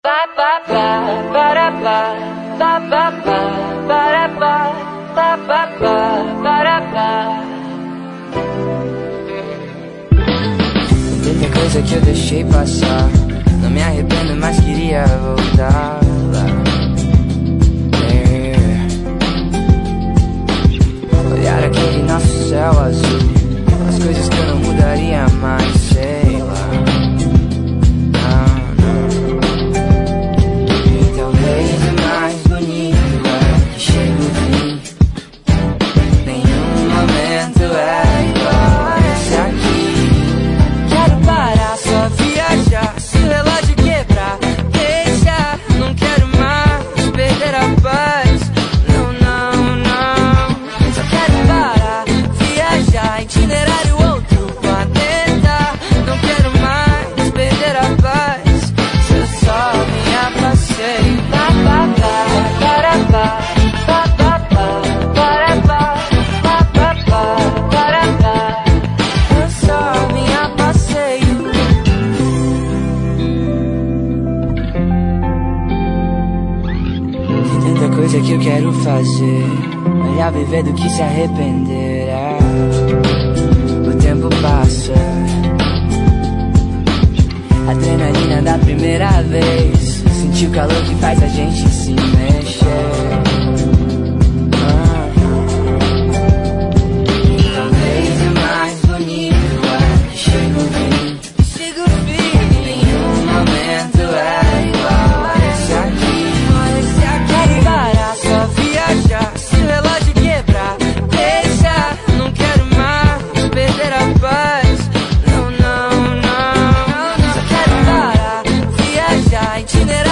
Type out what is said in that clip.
Tanta coisa que eu deixei passar, não me arrependo, mas queria voltar lá. Olhar aquele nosso céu azul, as coisas que eu não mudaria mais, sei lá. E talvez o mais bonito é que chega o fim. Nenhum momento é igual a esse aqui. Quero parar, só viajar, se o relógio quebrar, deixa. Não quero mais perder a paz. Não, não, não. Só quero parar, viajar, itinerário outro planeta. Não quero mais perder a paz. Se eu só me afastei. Ba, ba, ba, para, ba, ba, ba, ba, para, ba, ba, ba, ba, para, ba. Eu só me afastei. Tem tanta coisa que eu quero fazer, melhor viver do que se arrepender. O tempo passa, adrenalina da primeira vez, sentir o calor que faz a gente se mexer. Talvez o mais bonito é que chega o fim. Nenhum momento é igual a esse aqui. Quero parar, só viajar, se o relógio quebrar, deixa. Não quero mais perder a paz. Não, não, não. Só quero parar, viajar, itinerário